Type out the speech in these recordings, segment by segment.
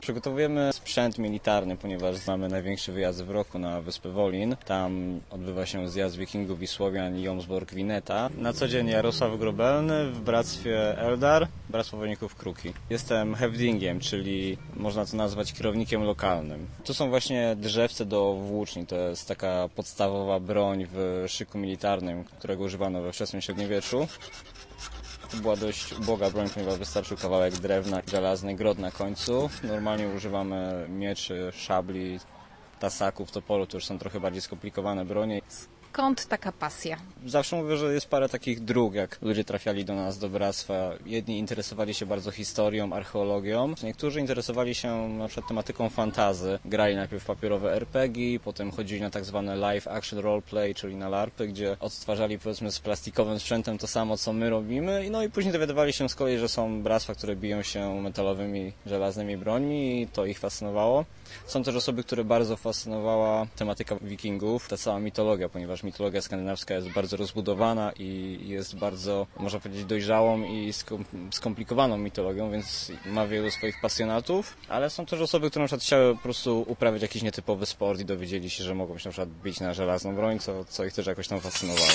Przygotowujemy sprzęt militarny, ponieważ mamy największy wyjazd w roku na wyspę Wolin. Tam odbywa się zjazd Wikingów i Słowian Jomsborg-Wineta. Na co dzień Jarosław Grobelny w Bractwie Eldar, Bractwo Wojowników Kruki. Jestem hewdingiem, czyli można to nazwać kierownikiem lokalnym. Tu są właśnie drzewce do włóczni. To jest taka podstawowa broń w szyku militarnym, którego używano we wczesnym średniowieczu. To była dość uboga broń, ponieważ wystarczył kawałek drewna, żelazny grot na końcu. Normalnie używamy mieczy, szabli, tasaków, toporów, to już są trochę bardziej skomplikowane bronie. Skąd taka pasja? Zawsze mówię, że jest parę takich dróg, jak ludzie trafiali do nas, do bractwa. Jedni interesowali się bardzo historią, archeologią. Niektórzy interesowali się na przykład tematyką fantasy. Grali najpierw w papierowe RPG, potem chodzili na tak zwane live action roleplay, czyli na larpy, gdzie odtwarzali powiedzmy z plastikowym sprzętem to samo, co my robimy. No i później dowiadywali się z kolei, że są bractwa, które biją się metalowymi, żelaznymi brońmi i to ich fascynowało. Są też osoby, które bardzo fascynowała tematyka wikingów, ta cała mitologia, ponieważ mitologia skandynawska jest bardzo rozbudowana i jest bardzo, można powiedzieć, dojrzałą i skomplikowaną mitologią, więc ma wielu swoich pasjonatów, ale są też osoby, które na przykład chciały po prostu uprawiać jakiś nietypowy sport i dowiedzieli się, że mogą się na przykład bić na żelazną broń, co ich też jakoś tam fascynowało.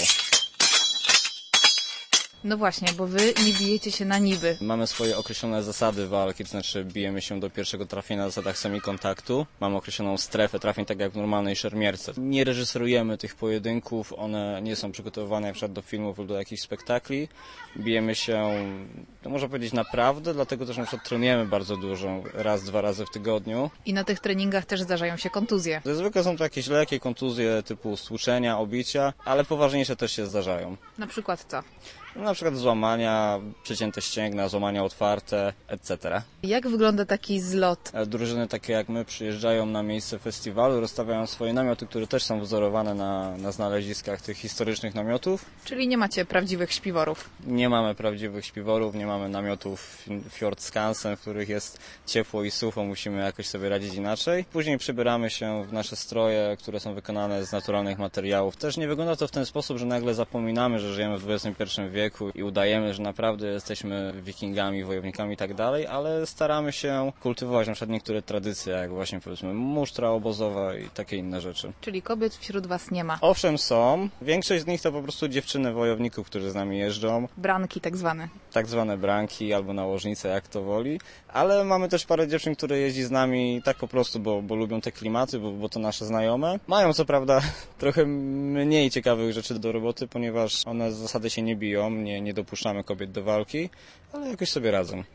No właśnie, bo wy nie bijecie się na niby. Mamy swoje określone zasady walki, to znaczy bijemy się do pierwszego trafienia na zasadach semikontaktu. Mamy określoną strefę trafień, tak jak w normalnej szermierce. Nie reżyserujemy tych pojedynków, one nie są przygotowywane jak do filmów lub do jakichś spektakli. Bijemy się, to można powiedzieć, naprawdę, dlatego też na przykład trenujemy bardzo dużo, raz, 2 razy w tygodniu. I na tych treningach też zdarzają się kontuzje. Zwykle są to jakieś lekkie kontuzje typu stłuczenia, obicia, ale poważniejsze też się zdarzają. Na przykład co? Na przykład złamania, przecięte ścięgna, złamania otwarte, etc. Jak wygląda taki zlot? Drużyny takie jak my przyjeżdżają na miejsce festiwalu, rozstawiają swoje namioty, które też są wzorowane na znaleziskach tych historycznych namiotów. Czyli nie macie prawdziwych śpiworów? Nie mamy prawdziwych śpiworów, nie mamy namiotów Fjordskansen, w których jest ciepło i sucho, musimy jakoś sobie radzić inaczej. Później przybieramy się w nasze stroje, które są wykonane z naturalnych materiałów. Też nie wygląda to w ten sposób, że nagle zapominamy, że żyjemy w XXI wieku i udajemy, że naprawdę jesteśmy wikingami, wojownikami i tak dalej, ale staramy się kultywować na przykład niektóre tradycje, jak właśnie powiedzmy musztra obozowa i takie inne rzeczy. Czyli kobiet wśród was nie ma? Owszem są. Większość z nich to po prostu dziewczyny wojowników, którzy z nami jeżdżą. Branki tak zwane. Tak zwane branki albo nałożnice, jak to woli. Ale mamy też parę dziewczyn, które jeździ z nami tak po prostu, bo lubią te klimaty, bo to nasze znajome. Mają co prawda trochę mniej ciekawych rzeczy do roboty, ponieważ one z zasady się nie biją, nie dopuszczamy kobiet do walki, ale jakoś sobie radzą.